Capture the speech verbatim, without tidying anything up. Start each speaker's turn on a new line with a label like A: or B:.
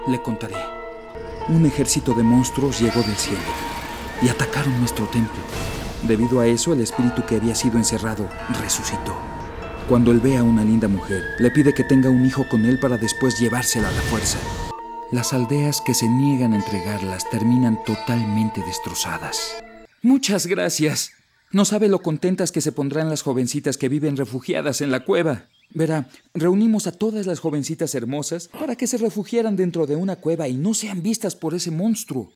A: Le contaré. Un ejército de monstruos llegó del cielo y atacaron nuestro templo. Debido a eso, el espíritu que había sido encerrado resucitó. Cuando él ve a una linda mujer, le pide que tenga un hijo con él para después llevársela a la fuerza. Las aldeas que se niegan a entregarlas terminan totalmente destrozadas. Muchas gracias. No sabe lo contentas que se pondrán las jovencitas que viven refugiadas en la cueva. Verá, reunimos a todas las jovencitas hermosas para que se refugiaran dentro de una cueva y no sean vistas por ese monstruo.